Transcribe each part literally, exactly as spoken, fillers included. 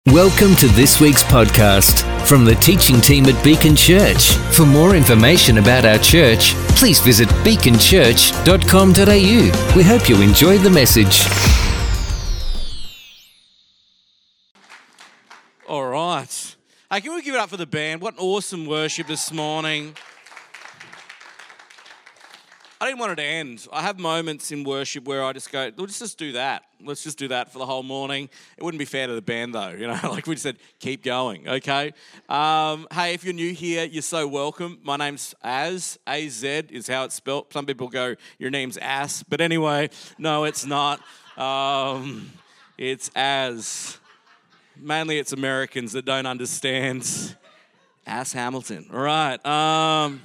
Welcome to this week's podcast from the teaching team at Beacon Church. For more information about our church, please visit beacon church dot com dot a u. We hope you enjoy the message. All right. Hey, can we give it up for the band? What an awesome worship this morning. I didn't want it to end. I have moments in worship where I just go, let's just do that. Let's just do that for the whole morning. It wouldn't be fair to the band though, you know, like we just said, keep going, okay? Um, hey, if you're new here, you're so welcome. My name's Az, A Z is how it's spelt. Some people go, your name's Ass, but anyway, no, it's not. Um, it's Az. Mainly it's Americans that don't understand Ass Hamilton, all right. Um...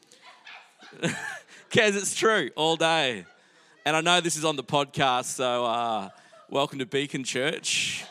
Kez, it's true, all day. And I know this is on the podcast, so uh, welcome to Beacon Church.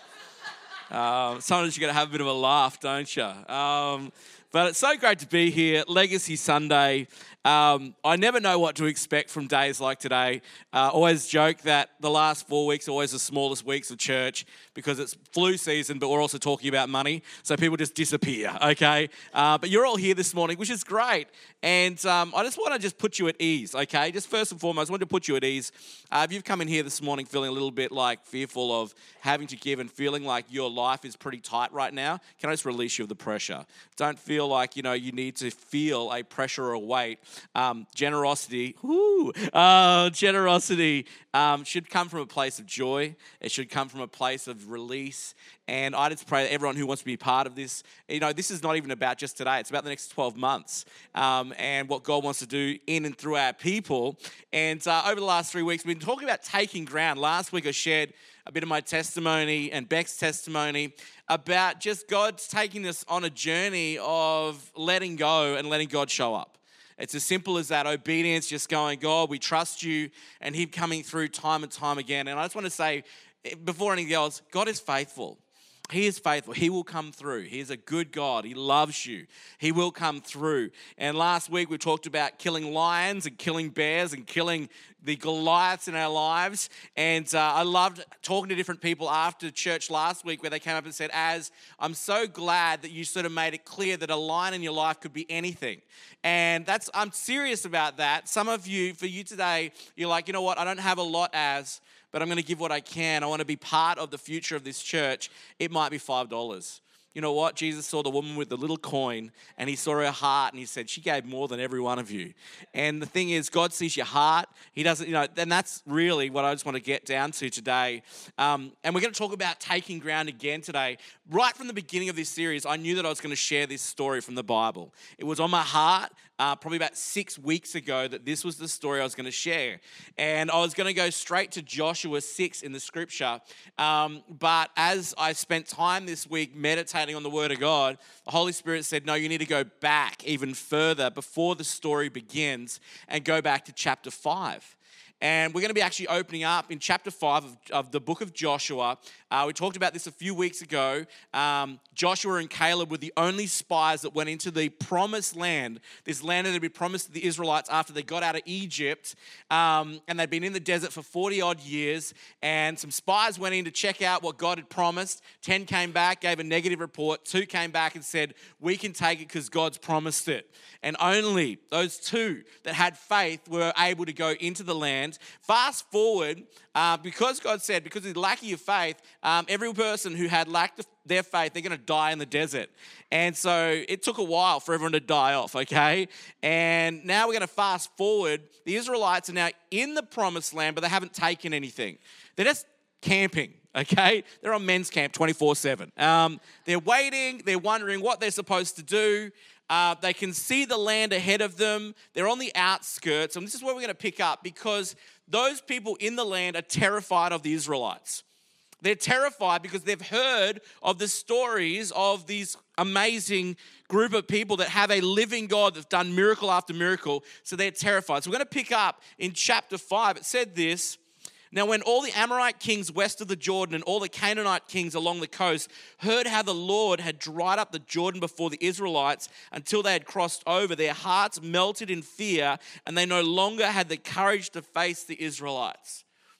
Uh, sometimes you got to have a bit of a laugh, don't you? Um, but it's so great to be here. Legacy Sunday. Um, I never know what to expect from days like today. Uh, always joke that the last four weeks are always the smallest weeks of church because it's flu season, but we're also talking about money, so people just disappear, okay? Uh, but you're all here this morning, which is great. And um, I just want to just put you at ease, okay? Just first and foremost, I want to put you at ease. Uh, if you've come in here this morning feeling a little bit like fearful of having to give and feeling like your life is pretty tight right now, can I just release you of the pressure? Don't feel like, you know, you need to feel a pressure or a weight. Um, generosity, whoo, uh, generosity um, should come from a place of joy. It should come from a place of release. And I just pray that everyone who wants to be part of this, you know, this is not even about just today. It's about the next twelve months um, and what God wants to do in and through our people. And uh, over the last three weeks, we've been talking about taking ground. Last week I shared a bit of my testimony and Beck's testimony about just God's taking us on a journey of letting go and letting God show up. It's as simple as that, obedience, just going, God, we trust you, and Him coming through time and time again. And I just want to say, before anything else, God is faithful. He is faithful. He will come through. He is a good God. He loves you. He will come through. And last week we talked about killing lions and killing bears and killing the Goliaths in our lives. And uh, I loved talking to different people after church last week where they came up and said, Az, I'm so glad that you sort of made it clear that a lion in your life could be anything. And that's I'm serious about that. Some of you, for you today, you're like, you know what, I don't have a lot, Az, but I'm going to give what I can. I want to be part of the future of this church. It might be five dollars. You know what? Jesus saw the woman with the little coin and He saw her heart and He said, she gave more than every one of you. And the thing is, God sees your heart. He doesn't, you know, and that's really what I just want to get down to today. Um, and we're going to talk about taking ground again today. Right from the beginning of this series, I knew that I was going to share this story from the Bible. It was on my heart uh, probably about six weeks ago that this was the story I was going to share. And I was going to go straight to Joshua six in the scripture. Um, but as I spent time this week meditating on the Word of God, the Holy Spirit said, no, you need to go back even further before the story begins and go back to chapter five. And we're going to be actually opening up in chapter five of, of the book of Joshua. Uh, we talked about this a few weeks ago. Um, Joshua and Caleb were the only spies that went into the promised land, this land that had been promised to the Israelites after they got out of Egypt. Um, and they'd been in the desert for forty odd years. And some spies went in to check out what God had promised. ten came back, gave a negative report. Two came back and said, we can take it because God's promised it. And only those two that had faith were able to go into the land. Fast forward, uh, because God said, because of the lack of your faith, um, every person who had lacked their faith, they're going to die in the desert. And so it took a while for everyone to die off, okay? And now we're going to fast forward. The Israelites are now in the promised land, but they haven't taken anything. They're just camping. Okay, they're on men's camp twenty-four seven. Um, they're waiting. They're wondering what they're supposed to do. Uh, they can see the land ahead of them. They're on the outskirts. And this is where we're going to pick up because those people in the land are terrified of the Israelites. They're terrified because they've heard of the stories of these amazing group of people that have a living God that's done miracle after miracle. So they're terrified. So we're going to pick up in chapter five. It said this. Now, when all the Amorite kings west of the Jordan and all the Canaanite kings along the coast heard how the Lord had dried up the Jordan before the Israelites until they had crossed over, their hearts melted in fear and they no longer had the courage to face the Israelites.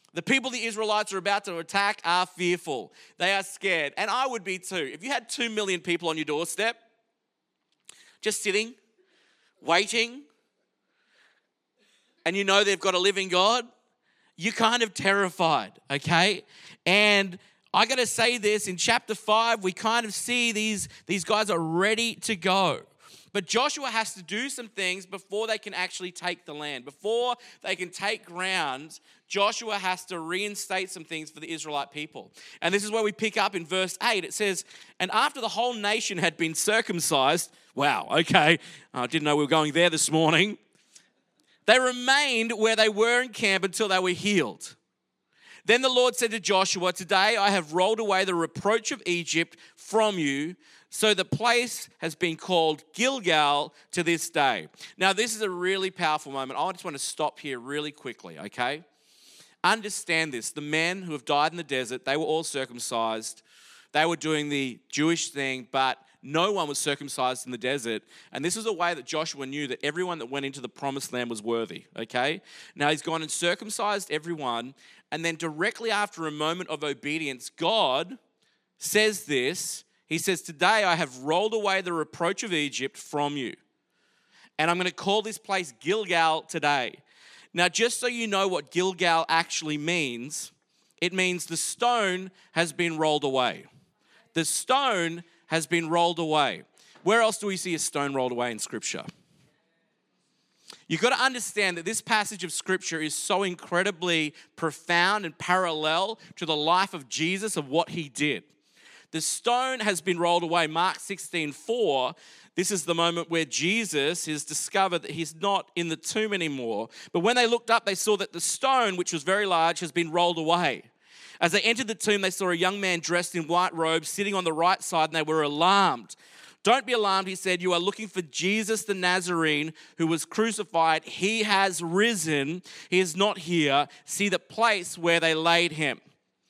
The people the Israelites are about to attack are fearful. They are scared. And I would be too. If you had two million people on your doorstep, just sitting, waiting, and you know they've got a living God, you're kind of terrified, okay? And I got to say this, in chapter five, we kind of see these, these guys are ready to go. But Joshua has to do some things before they can actually take the land. Before they can take ground, Joshua has to reinstate some things for the Israelite people. And this is where we pick up in verse eight. It says, and after the whole nation had been circumcised, wow, okay, I didn't know we were going there this morning. They remained where they were in camp until they were healed. Then the Lord said to Joshua, today I have rolled away the reproach of Egypt from you. So the place has been called Gilgal to this day. Now, this is a really powerful moment. I just want to stop here really quickly, okay? Understand this. The men who have died in the desert, they were all circumcised. They were doing the Jewish thing, but no one was circumcised in the desert. And this is a way that Joshua knew that everyone that went into the promised land was worthy, okay? Now, he's gone and circumcised everyone. And then directly after a moment of obedience, God says this. He says, today I have rolled away the reproach of Egypt from you. And I'm going to call this place Gilgal today. Now, just so you know what Gilgal actually means, it means the stone has been rolled away. The stone has been rolled away. Where else do we see a stone rolled away in Scripture? You've got to understand that this passage of Scripture is so incredibly profound and parallel to the life of Jesus, of what he did. The stone has been rolled away. Mark sixteen four, this is the moment where Jesus has discovered that he's not in the tomb anymore. But when they looked up, they saw that the stone, which was very large, has been rolled away. As they entered the tomb, they saw a young man dressed in white robes sitting on the right side, and they were alarmed. Don't be alarmed, he said. You are looking for Jesus the Nazarene who was crucified. He has risen. He is not here. See the place where they laid him.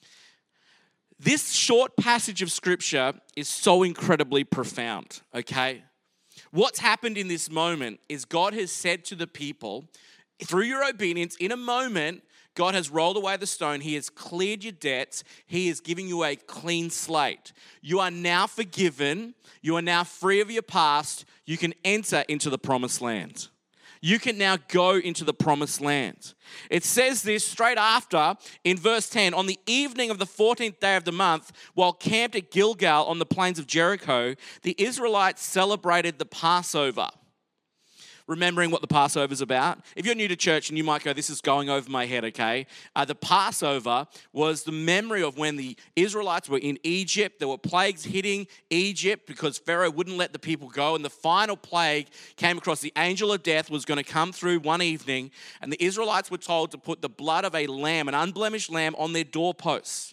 This short passage of Scripture is so incredibly profound, okay? What's happened in this moment is God has said to the people, through your obedience, in a moment, God has rolled away the stone. He has cleared your debts. He is giving you a clean slate. You are now forgiven. You are now free of your past. You can enter into the promised land. You can now go into the promised land. It says this straight after in verse ten, on the evening of the fourteenth day of the month, while camped at Gilgal on the plains of Jericho, the Israelites celebrated the Passover. Remembering what the Passover is about. If you're new to church and you might go, this is going over my head, okay? Uh, the Passover was the memory of when the Israelites were in Egypt. There were plagues hitting Egypt because Pharaoh wouldn't let the people go. And the final plague came across. The angel of death was going to come through one evening. And the Israelites were told to put the blood of a lamb, an unblemished lamb, on their doorposts.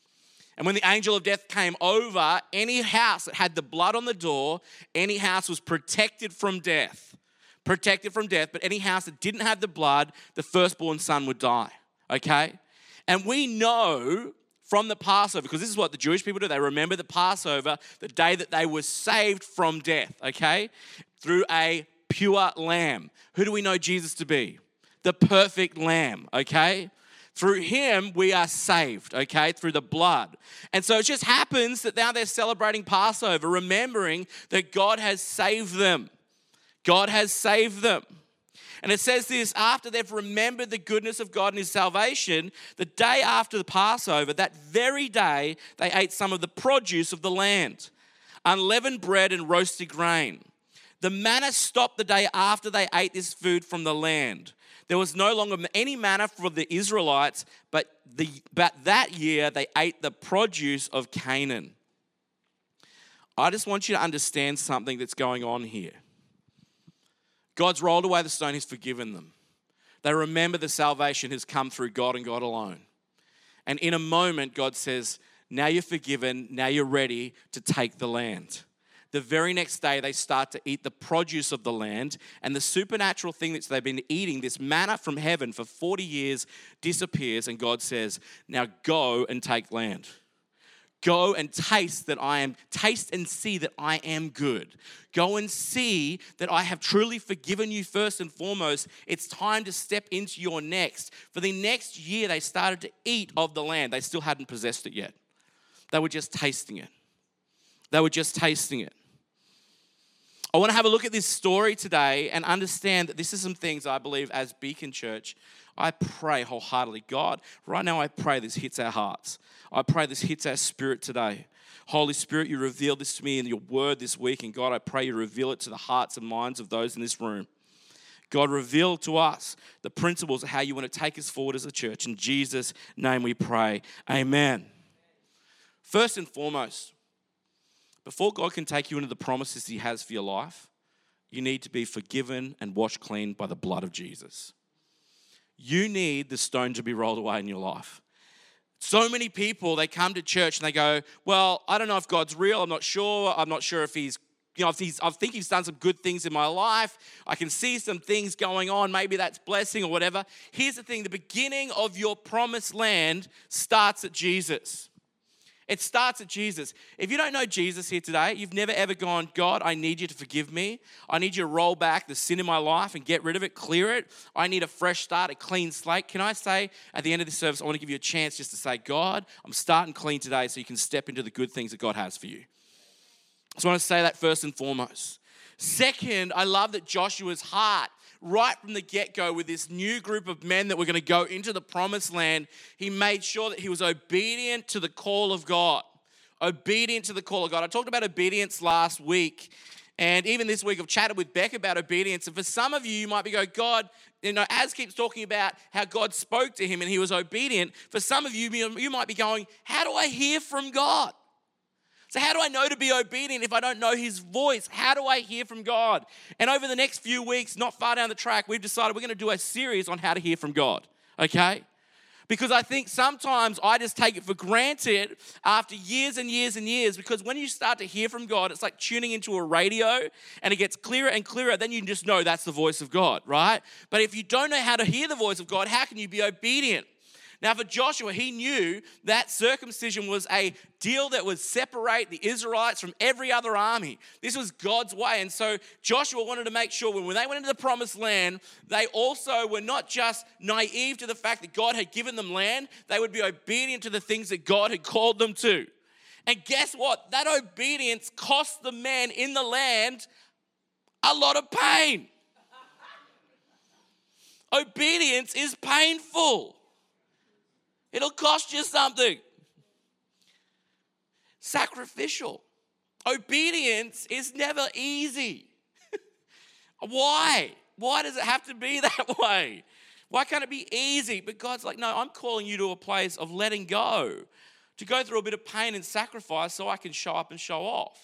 And when the angel of death came over, any house that had the blood on the door, any house was protected from death. Protected from death, but any house that didn't have the blood, the firstborn son would die, okay? And we know from the Passover, because this is what the Jewish people do, they remember the Passover, the day that they were saved from death, okay? Through a pure lamb. Who do we know Jesus to be? The perfect lamb, okay? Through him, we are saved, okay, through the blood. And so it just happens that now they're celebrating Passover, remembering that God has saved them. God has saved them. And it says this, after they've remembered the goodness of God and his salvation, the day after the Passover, that very day, they ate some of the produce of the land, unleavened bread and roasted grain. The manna stopped the day after they ate this food from the land. There was no longer any manna for the Israelites, but, the, but that year they ate the produce of Canaan. I just want you to understand something that's going on here. God's rolled away the stone, he's forgiven them. They remember the salvation has come through God and God alone. And in a moment, God says, now you're forgiven, now you're ready to take the land. The very next day, they start to eat the produce of the land, and the supernatural thing that they've been eating, this manna from heaven for forty years, disappears, and God says, now go and take land. Go and taste that I am, taste and see that I am good. Go and see that I have truly forgiven you first and foremost. It's time to step into your next. For the next year, they started to eat of the land. They still hadn't possessed it yet. They were just tasting it. They were just tasting it. I want to have a look at this story today and understand that this is some things I believe as Beacon Church, I pray wholeheartedly. God, right now I pray this hits our hearts. I pray this hits our spirit today. Holy Spirit, you revealed this to me in your word this week. And God, I pray you reveal it to the hearts and minds of those in this room. God, reveal to us the principles of how you want to take us forward as a church. In Jesus' name we pray. Amen. First and foremost, before God can take you into the promises he has for your life, you need to be forgiven and washed clean by the blood of Jesus. You need the stone to be rolled away in your life. So many people, they come to church and they go, well, I don't know if God's real. I'm not sure. I'm not sure if he's, you know, if he's, I think he's done some good things in my life. I can see some things going on. Maybe that's blessing or whatever. Here's the thing. The beginning of your promised land starts at Jesus. It starts at Jesus. If you don't know Jesus here today, you've never ever gone, God, I need you to forgive me. I need you to roll back the sin in my life and get rid of it, clear it. I need a fresh start, a clean slate. Can I say at the end of this service, I want to give you a chance just to say, God, I'm starting clean today so you can step into the good things that God has for you. So I want to say that first and foremost. Second, I love that Joshua's heart, right from the get-go with this new group of men that were going to go into the promised land, he made sure that he was obedient to the call of God. Obedient to the call of God. I talked about obedience last week, and even this week I've chatted with Beck about obedience. And for some of you, you might be going, God, you know, Az keeps talking about how God spoke to him and he was obedient. For some of you, you might be going, how do I hear from God? So how do I know to be obedient if I don't know his voice? How do I hear from God? And over the next few weeks, not far down the track, we've decided we're going to do a series on how to hear from God, okay? Because I think sometimes I just take it for granted after years and years and years, because when you start to hear from God, it's like tuning into a radio and it gets clearer and clearer. Then you just know that's the voice of God, right? But if you don't know how to hear the voice of God, how can you be obedient? Now for Joshua, he knew that circumcision was a deal that would separate the Israelites from every other army. This was God's way. And so Joshua wanted to make sure when they went into the promised land, they also were not just naive to the fact that God had given them land, they would be obedient to the things that God had called them to. And guess what? That obedience cost the men in the land a lot of pain. Obedience is painful. It'll cost you something. Sacrificial. Obedience is never easy. Why? Why does it have to be that way? Why can't it be easy? But God's like, no, I'm calling you to a place of letting go, to go through a bit of pain and sacrifice so I can show up and show off.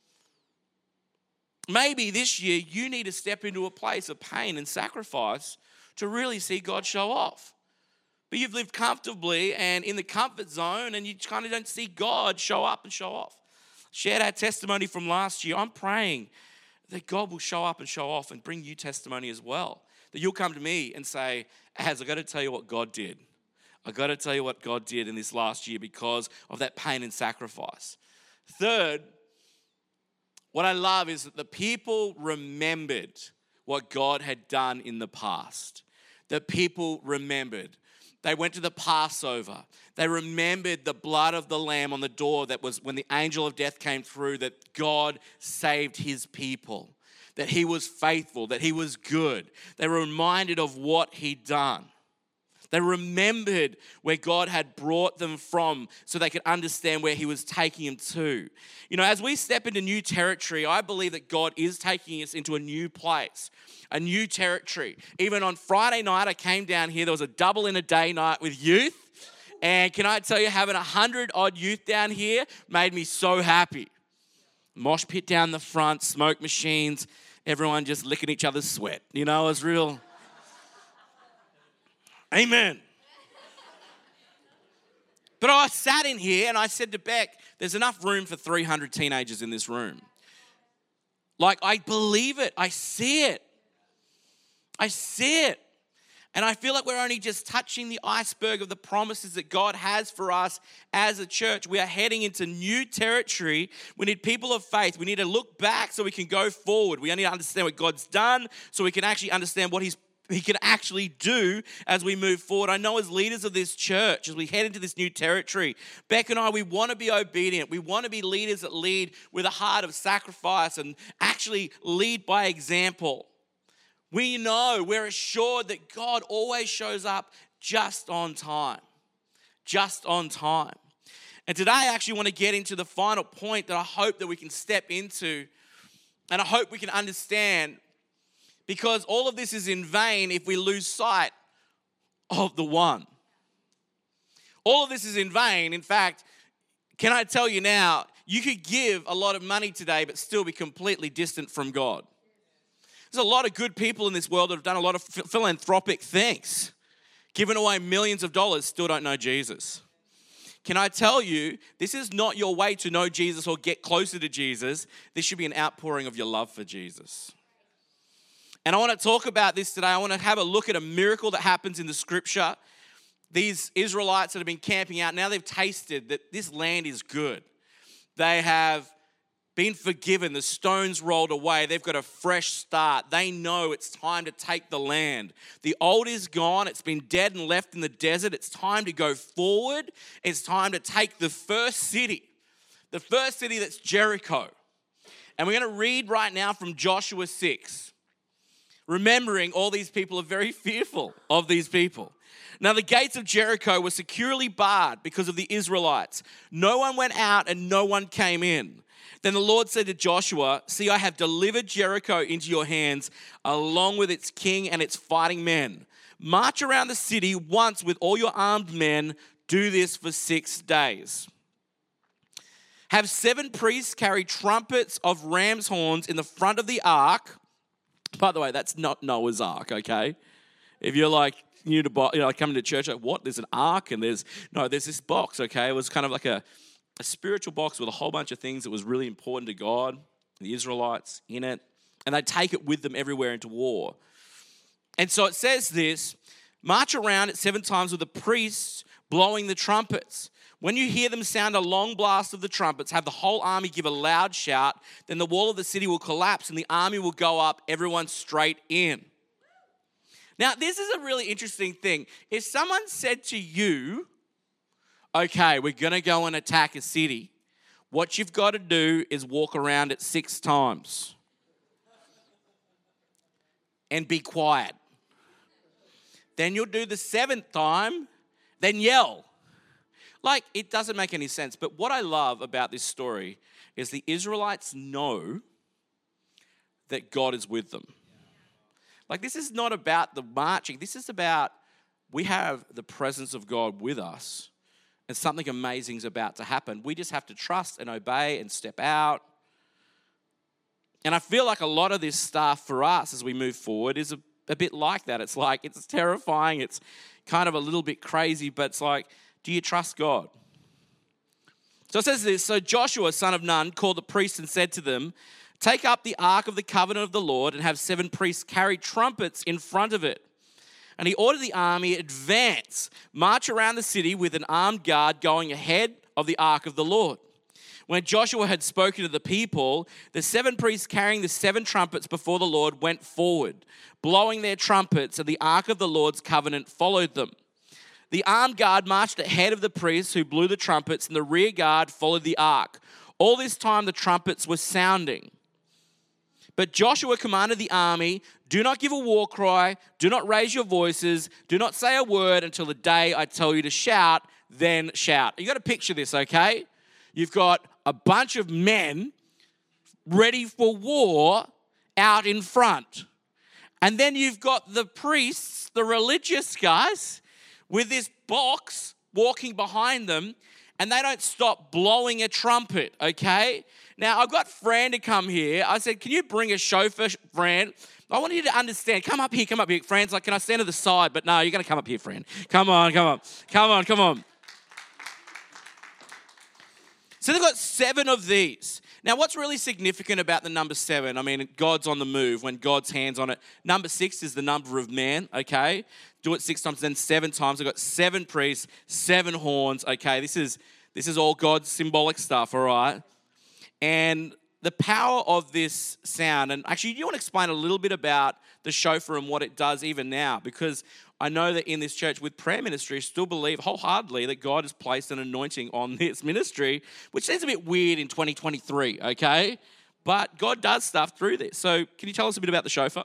Maybe this year you need to step into a place of pain and sacrifice to really see God show off. But you've lived comfortably and in the comfort zone and you kind of don't see God show up and show off. Shared our testimony from last year. I'm praying that God will show up and show off and bring you testimony as well. That you'll come to me and say, Az, I've got to tell you what God did. I've got to tell you what God did in this last year because of that pain and sacrifice. Third, what I love is that the people remembered what God had done in the past. The people remembered. They went to the Passover. They remembered the blood of the lamb on the door that was when the angel of death came through, that God saved his people, that he was faithful, that he was good. They were reminded of what he'd done. They remembered where God had brought them from so they could understand where he was taking them to. You know, as we step into new territory, I believe that God is taking us into a new place, a new territory. Even on Friday night, I came down here. There was a double in a day night with youth. And can I tell you, having a hundred odd youth down here made me so happy. Mosh pit down the front, smoke machines, everyone just licking each other's sweat. You know, it was real... Amen. But I sat in here and I said to Beck, there's enough room for three hundred teenagers in this room. Like, I believe it. I see it. I see it. And I feel like we're only just touching the iceberg of the promises that God has for us as a church. We are heading into new territory. We need people of faith. We need to look back so we can go forward. We need to understand what God's done so we can actually understand what He's He can actually do as we move forward. I know as leaders of this church, as we head into this new territory, Beck and I, we want to be obedient. We want to be leaders that lead with a heart of sacrifice and actually lead by example. We know, we're assured that God always shows up just on time. Just on time. And today I actually want to get into the final point that I hope that we can step into, and I hope we can understand, because all of this is in vain if we lose sight of the one. All of this is in vain. In fact, can I tell you now, you could give a lot of money today but still be completely distant from God. There's a lot of good people in this world that have done a lot of philanthropic things, given away millions of dollars, still don't know Jesus. Can I tell you, this is not your way to know Jesus or get closer to Jesus. This should be an outpouring of your love for Jesus. And I want to talk about this today. I want to have a look at a miracle that happens in the scripture. These Israelites that have been camping out, now they've tasted that this land is good. They have been forgiven. The stones rolled away. They've got a fresh start. They know it's time to take the land. The old is gone. It's been dead and left in the desert. It's time to go forward. It's time to take the first city. The first city, that's Jericho. And we're going to read right now from Joshua six. Remembering all these people are very fearful of these people. Now the gates of Jericho were securely barred because of the Israelites. No one went out and no one came in. Then the Lord said to Joshua, "See, I have delivered Jericho into your hands, along with its king and its fighting men. March around the city once with all your armed men. Do this for six days. Have seven priests carry trumpets of ram's horns in the front of the ark." By the way, that's not Noah's ark, okay? If you're like, new to, you know, coming to church, like, what? There's an ark and there's, no, there's this box, okay? It was kind of like a, a spiritual box with a whole bunch of things that was really important to God, the Israelites in it, and they'd take it with them everywhere into war. And so it says this, march around it seven times with the priests blowing the trumpets. When you hear them sound a long blast of the trumpets, have the whole army give a loud shout, then the wall of the city will collapse and the army will go up, everyone straight in. Now, this is a really interesting thing. If someone said to you, okay, we're going to go and attack a city, what you've got to do is walk around it six times and be quiet. Then you'll do the seventh time, then yell. Like, it doesn't make any sense. But what I love about this story is the Israelites know that God is with them. Like, this is not about the marching. This is about, we have the presence of God with us, and something amazing is about to happen. We just have to trust and obey and step out. And I feel like a lot of this stuff for us as we move forward is a, a bit like that. It's like, it's terrifying. It's kind of a little bit crazy, but it's like, do you trust God? So it says this, so Joshua, son of Nun, called the priests and said to them, take up the ark of the covenant of the Lord and have seven priests carry trumpets in front of it. And he ordered the army, advance, march around the city with an armed guard going ahead of the ark of the Lord. When Joshua had spoken to the people, the seven priests carrying the seven trumpets before the Lord went forward, blowing their trumpets, and the ark of the Lord's covenant followed them. The armed guard marched ahead of the priests who blew the trumpets, and the rear guard followed the ark. All this time the trumpets were sounding. But Joshua commanded the army, do not give a war cry, do not raise your voices, do not say a word until the day I tell you to shout, then shout. You got to picture this, okay? You've got a bunch of men ready for war out in front. And then you've got the priests, the religious guys, with this box walking behind them, and they don't stop blowing a trumpet, okay? Now, I've got Fran to come here. I said, can you bring a chauffeur, Fran? I want you to understand. Come up here, come up here. Fran's like, can I stand to the side? But no, you're going to come up here, Fran. Come on, come on. Come on, come on. So they've got seven of these. Now, what's really significant about the number seven? I mean, God's on the move when God's hand's on it. Number six is the number of man, okay? Do it six times, then seven times. I've got seven priests, seven horns, okay? This is this is all God's symbolic stuff, all right? And the power of this sound, and actually, you want to explain a little bit about the shofar and what it does even now, because I know that in this church with prayer ministry, I still believe wholeheartedly that God has placed an anointing on this ministry, which seems a bit weird in twenty twenty-three, okay? But God does stuff through this. So can you tell us a bit about the shofar?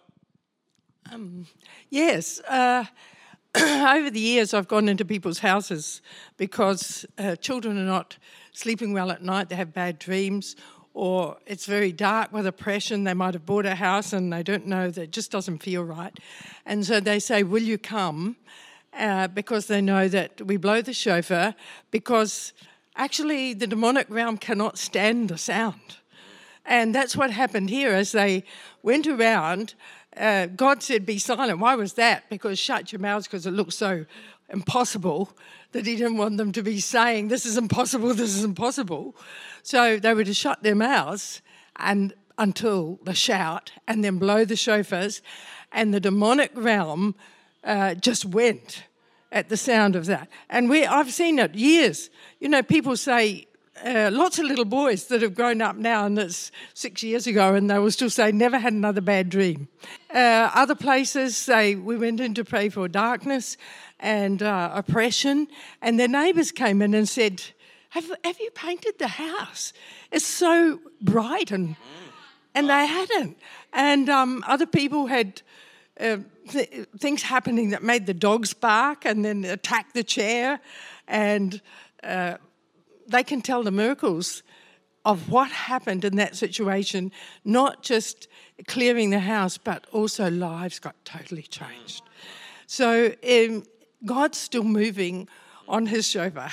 Um, yes. Uh, over the years, I've gone into people's houses because uh, children are not sleeping well at night. They have bad dreams, or it's very dark with oppression. They might have bought a house and they don't know, that it just doesn't feel right. And so they say, will you come? Uh, because they know that we blow the shofar, because actually the demonic realm cannot stand the sound. And that's what happened here as they went around. Uh, God said, be silent. Why was that? Because shut your mouths, because it looks so impossible that he didn't want them to be saying, this is impossible, this is impossible. So they were to shut their mouths and until the shout, and then blow the shofars, and the demonic realm uh, just went at the sound of that. And we, I've seen it years. You know, people say, Uh, lots of little boys that have grown up now, and it's six years ago, and they will still say, never had another bad dream. Uh, other places say, we went in to pray for darkness and uh, oppression, and their neighbours came in and said, have, have you painted the house? It's so bright, and and they hadn't. And um, other people had uh, th- things happening that made the dogs bark and then attack the chair, and uh, they can tell the miracles of what happened in that situation, not just clearing the house, but also lives got totally changed. So um, God's still moving on his shofar.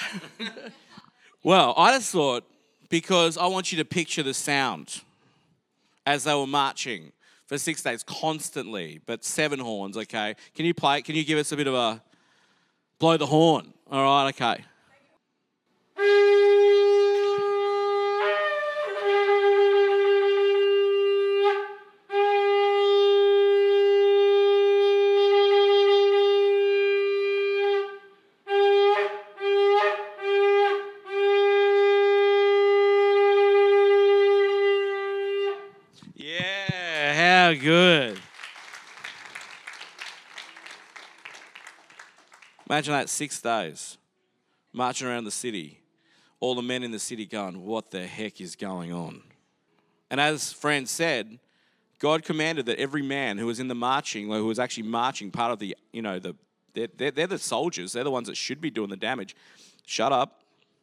Well, I just thought, because I want you to picture the sound as they were marching for six days constantly, but seven horns, okay? Can you play? Can you give us a bit of a blow the horn? All right, okay. Yeah, how good. Imagine that, six days, marching around the city, all the men in the city going, what the heck is going on? And as Fran said, God commanded that every man who was in the marching, who was actually marching, part of the, you know, the they're, they're, they're the soldiers, they're the ones that should be doing the damage. Shut up.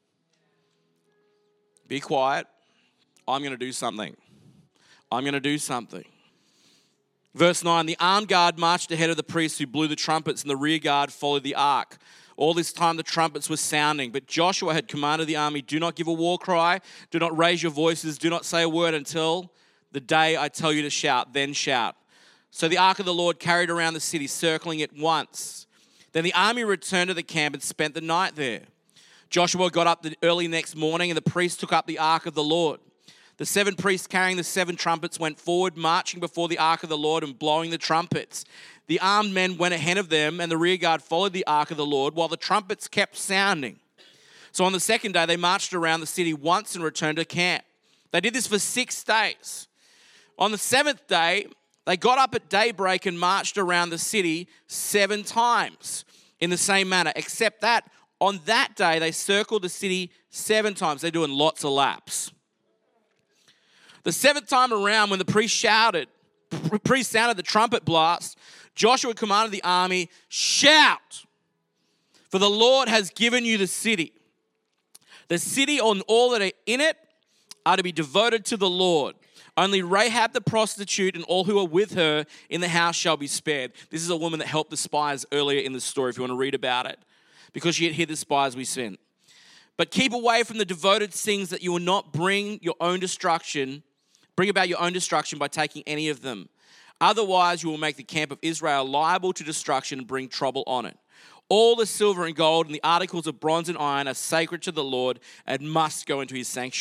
Be quiet. I'm going to do something. I'm going to do something. Verse nine, the armed guard marched ahead of the priests who blew the trumpets, and the rear guard followed the ark. All this time the trumpets were sounding, but Joshua had commanded the army, do not give a war cry, do not raise your voices, do not say a word until the day I tell you to shout, then shout. So the ark of the Lord carried around the city, circling it once. Then the army returned to the camp and spent the night there. Joshua got up the early next morning, and the priests took up the ark of the Lord. The seven priests carrying the seven trumpets went forward, marching before the ark of the Lord and blowing the trumpets. The armed men went ahead of them, and the rear guard followed the ark of the Lord while the trumpets kept sounding. So on the second day, they marched around the city once and returned to camp. They did this for six days. On the seventh day, they got up at daybreak and marched around the city seven times in the same manner, except that on that day, they circled the city seven times. They're doing lots of laps. The seventh time around, when the priest shouted, the priest sounded the trumpet blast, Joshua commanded the army, shout, for the Lord has given you the city. The city and all that are in it are to be devoted to the Lord. Only Rahab the prostitute and all who are with her in the house shall be spared. This is a woman that helped the spies earlier in the story, if you want to read about it, because she had hid the spies we sent. But keep away from the devoted things, that you will not bring your own destruction, bring about your own destruction by taking any of them. Otherwise, you will make the camp of Israel liable to destruction and bring trouble on it. All the silver and gold and the articles of bronze and iron are sacred to the Lord and must go into his sanctuary.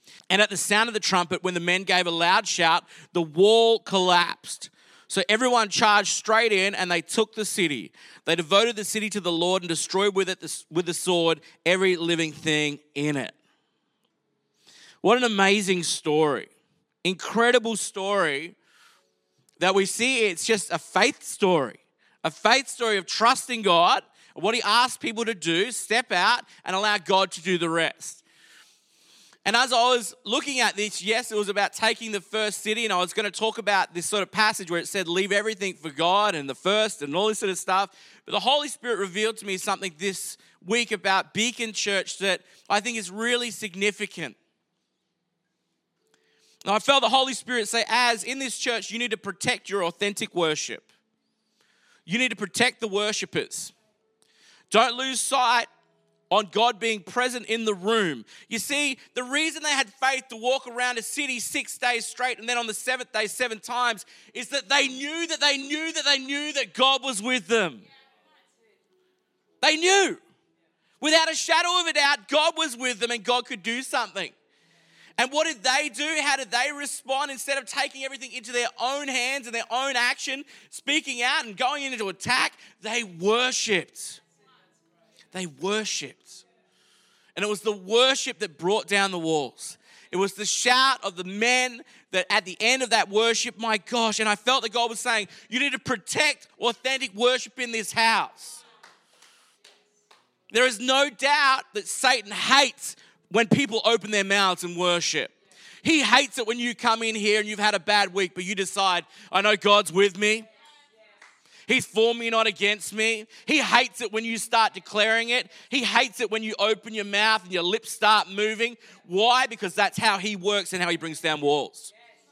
And at the sound of the trumpet, when the men gave a loud shout, the wall collapsed. So everyone charged straight in and they took the city. They devoted the city to the Lord and destroyed with it the, with the sword every living thing in it. What an amazing story. Incredible story that we see. It's just a faith story. A faith story of trusting God, what he asked people to do, step out and allow God to do the rest. And as I was looking at this, yes, it was about taking the first city, and I was going to talk about this sort of passage where it said, leave everything for God and the first and all this sort of stuff. But the Holy Spirit revealed to me something this week about Beacon Church that I think is really significant. And I felt the Holy Spirit say, as in this church, you need to protect your authentic worship. You need to protect the worshipers. Don't lose sight on God being present in the room. You see, the reason they had faith to walk around a city six days straight and then on the seventh day seven times is that they knew that they knew that they knew that God was with them. They knew. Without a shadow of a doubt, God was with them and God could do something. And what did they do? How did they respond? Instead of taking everything into their own hands and their own action, speaking out and going into attack, they worshipped. They worshipped. And it was the worship that brought down the walls. It was the shout of the men that at the end of that worship, my gosh, and I felt that God was saying, you need to protect authentic worship in this house. There is no doubt that Satan hates when people open their mouths and worship. He hates it when you come in here and you've had a bad week, but you decide, I know God's with me. He's for me, not against me. He hates it when you start declaring it. He hates it when you open your mouth and your lips start moving. Why? Because that's how he works and how he brings down walls.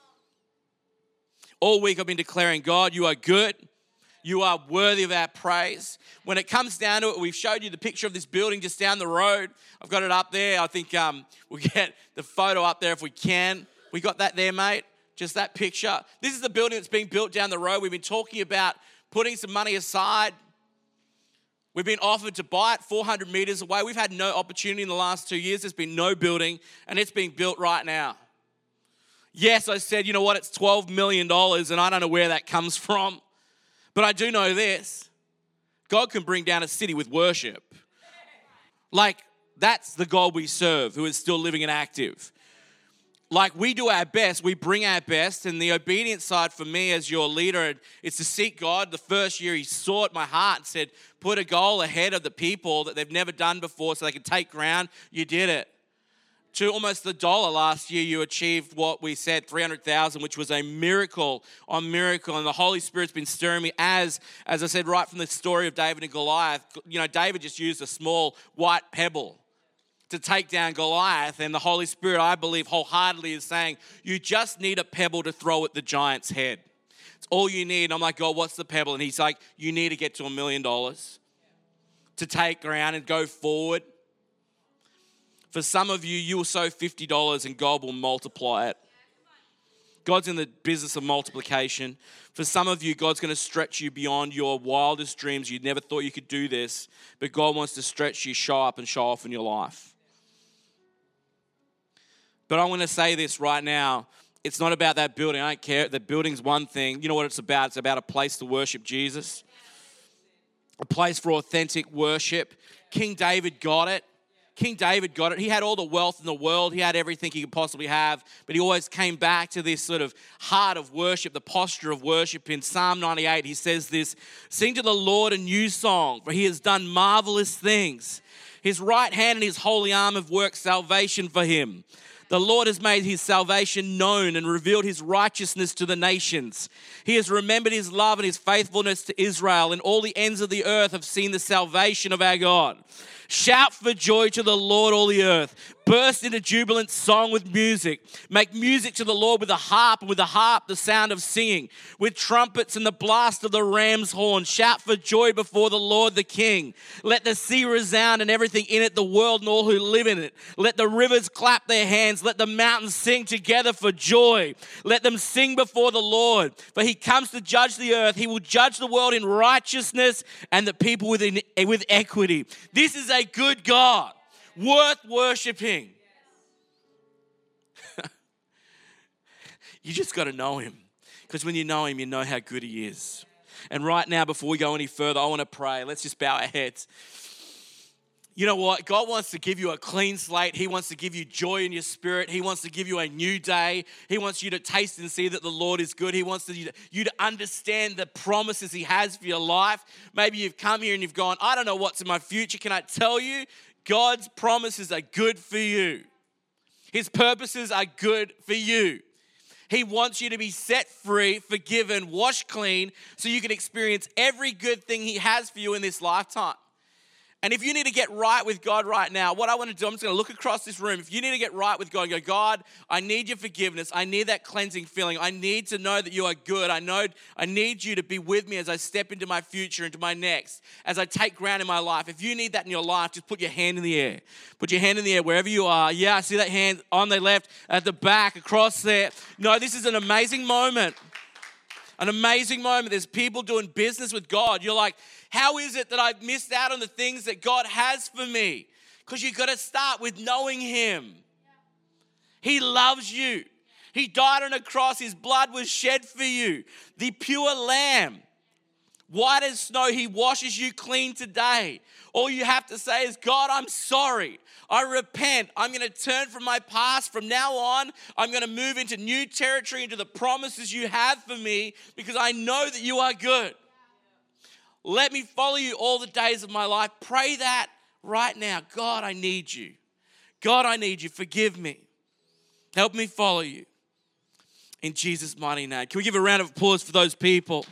All week I've been declaring, God, you are good. You are worthy of our praise. When it comes down to it, we've showed you the picture of this building just down the road. I've got it up there. I think um, we'll get the photo up there if we can. We got that there, mate? Just that picture. This is the building that's being built down the road. We've been talking about putting some money aside. We've been offered to buy it four hundred metres away. We've had no opportunity in the last two years. There's been no building, and it's being built right now. Yes, I said, you know what, it's twelve million dollars, and I don't know where that comes from. But I do know this. God can bring down a city with worship. Like, that's the God we serve, who is still living and active. Like, we do our best, we bring our best, and the obedience side for me as your leader is to seek God. The first year he sought my heart and said, put a goal ahead of the people that they've never done before so they can take ground. You did it. To almost the dollar last year, you achieved what we said, three hundred thousand, which was a miracle on miracle. And the Holy Spirit's been stirring me as, as I said, right from the story of David and Goliath. You know, David just used a small white pebble to take down Goliath, and the Holy Spirit, I believe wholeheartedly, is saying, you just need a pebble to throw at the giant's head. It's all you need. And I'm like, God, what's the pebble? And he's like, you need to get to a million dollars to take ground and go forward. For some of you, you will sow fifty dollars and God will multiply it. God's in the business of multiplication. For some of you, God's going to stretch you beyond your wildest dreams. You never thought you could do this, but God wants to stretch you, show up and show off in your life. But I want to say this right now. It's not about that building. I don't care. The building's one thing. You know what it's about? It's about a place to worship Jesus. A place for authentic worship. King David got it. King David got it. He had all the wealth in the world. He had everything he could possibly have. But he always came back to this sort of heart of worship, the posture of worship. In Psalm ninety-eight, he says this, sing to the Lord a new song, for he has done marvelous things. His right hand and his holy arm have worked salvation for him. The Lord has made his salvation known and revealed his righteousness to the nations. He has remembered his love and his faithfulness to Israel, and all the ends of the earth have seen the salvation of our God. Shout for joy to the Lord, all the earth. Burst into jubilant song with music. Make music to the Lord with a harp, and with a harp the sound of singing. With trumpets and the blast of the ram's horn. Shout for joy before the Lord the King. Let the sea resound and everything in it, the world and all who live in it. Let the rivers clap their hands. Let the mountains sing together for joy. Let them sing before the Lord. For he comes to judge the earth. He will judge the world in righteousness and the people with, in, with equity. This is a good God, worth worshiping. You just got to know him. Because when you know him, you know how good he is. And right now, before we go any further, I want to pray. Let's just bow our heads. You know what? God wants to give you a clean slate. He wants to give you joy in your spirit. He wants to give you a new day. He wants you to taste and see that the Lord is good. He wants to, you to understand the promises he has for your life. Maybe you've come here and you've gone, I don't know what's in my future. Can I tell you? God's promises are good for you. His purposes are good for you. He wants you to be set free, forgiven, washed clean, so you can experience every good thing he has for you in this lifetime. And if you need to get right with God right now, what I want to do, I'm just going to look across this room. If you need to get right with God and go, God, I need your forgiveness. I need that cleansing feeling. I need to know that you are good. I know I need you to be with me as I step into my future, into my next, as I take ground in my life. If you need that in your life, just put your hand in the air. Put your hand in the air wherever you are. Yeah, I see that hand on the left, at the back, across there. No, this is an amazing moment. An amazing moment. There's people doing business with God. You're like, how is it that I've missed out on the things that God has for me? Because you've got to start with knowing him. He loves you. He died on a cross. His blood was shed for you. The pure lamb, white as snow, he washes you clean today. All you have to say is, God, I'm sorry. I repent. I'm going to turn from my past. From now on, I'm going to move into new territory, into the promises you have for me, because I know that you are good. Let me follow you all the days of my life. Pray that right now. God, I need you. God, I need you. Forgive me. Help me follow you. In Jesus' mighty name. Can we give a round of applause for those people?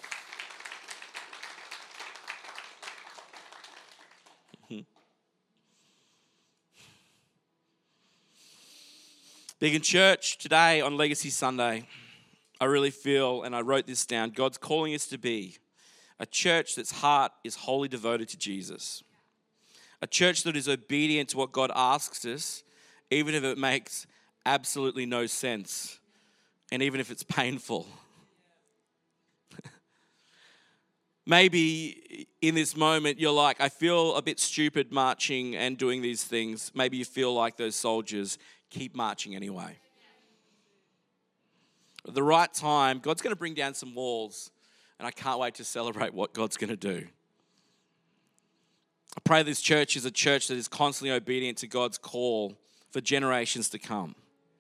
Beacon Church, today on Legacy Sunday, I really feel, and I wrote this down, God's calling us to be a church that's heart is wholly devoted to Jesus. A church that is obedient to what God asks us, even if it makes absolutely no sense, and even if it's painful. Maybe in this moment, you're like, I feel a bit stupid marching and doing these things. Maybe you feel like those soldiers. Keep marching anyway. At the right time, God's going to bring down some walls, and I can't wait to celebrate what God's going to do. I pray this church is a church that is constantly obedient to God's call for generations to come.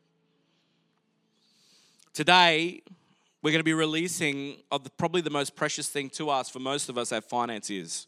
Today, we're going to be releasing of the, probably the most precious thing to us, for most of us, our finances.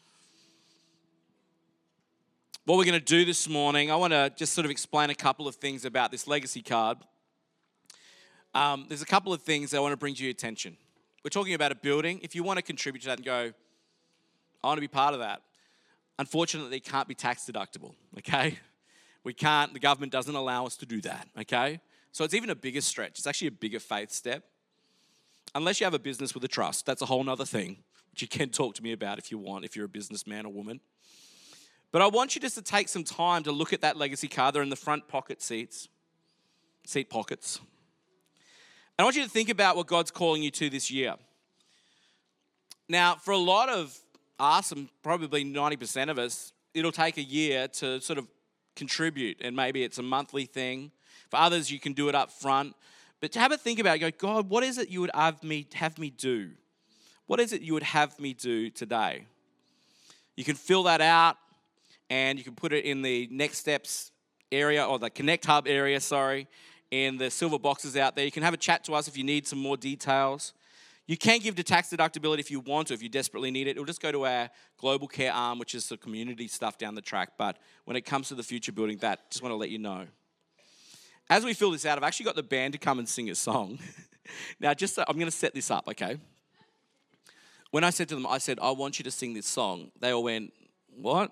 What we're going to do this morning, I want to just sort of explain a couple of things about this legacy card. Um, there's a couple of things that I want to bring to your attention. We're talking about a building. If you want to contribute to that and go, I want to be part of that, unfortunately, it can't be tax deductible, okay? We can't, the government doesn't allow us to do that, okay? So it's even a bigger stretch. It's actually a bigger faith step. Unless you have a business with a trust, that's a whole nother thing, which you can talk to me about if you want, if you're a businessman or woman. But I want you just to take some time to look at that legacy card. They're in the front pocket seats, seat pockets. And I want you to think about what God's calling you to this year. Now, for a lot of us, and probably ninety percent of us, it'll take a year to sort of contribute, and maybe it's a monthly thing. For others, you can do it up front. But to have a think about it, go, God, what is it you would have me, have me do? What is it you would have me do today? You can fill that out. And you can put it in the next steps area, or the Connect Hub area, sorry, in the silver boxes out there. You can have a chat to us if you need some more details. You can give to tax deductibility if you want to, if you desperately need it. It'll just go to our Global Care arm, which is the community stuff down the track. But when it comes to the future building, that, just want to let you know. As we fill this out, I've actually got the band to come and sing a song. Now, just so, I'm going to set this up, okay? When I said to them, I said, I want you to sing this song, they all went, what?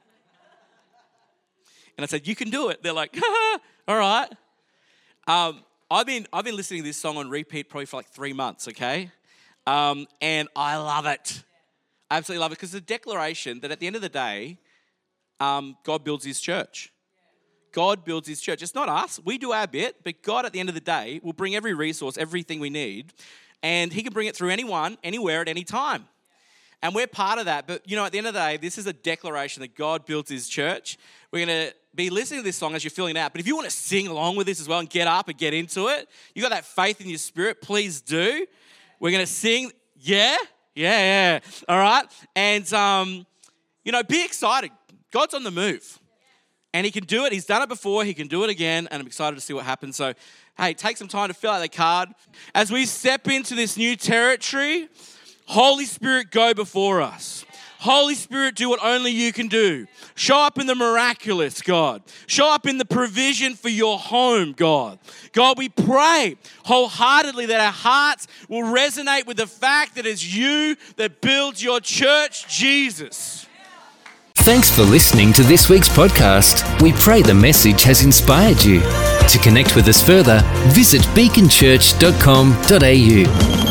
And I said, you can do it. They're like, all right. Um, I've been I've been listening to this song on repeat probably for like three months, okay? Um, and I love it. I absolutely love it, because the declaration that at the end of the day, um, God builds his church. God builds his church. It's not us. We do our bit, but God at the end of the day will bring every resource, everything we need, and he can bring it through anyone, anywhere, at any time. And we're part of that. But, you know, at the end of the day, this is a declaration that God builds his church. We're going to be listening to this song as you're filling it out. But if you want to sing along with this as well and get up and get into it, you got that faith in your spirit, please do. We're going to sing. Yeah? Yeah, yeah. All right? And, um, you know, be excited. God's on the move. And he can do it. He's done it before. He can do it again. And I'm excited to see what happens. So, hey, take some time to fill out the card. As we step into this new territory, Holy Spirit, go before us. Holy Spirit, do what only you can do. Show up in the miraculous, God. Show up in the provision for your home, God. God, we pray wholeheartedly that our hearts will resonate with the fact that it's you that builds your church, Jesus. Thanks for listening to this week's podcast. We pray the message has inspired you. To connect with us further, visit beacon church dot com dot a u.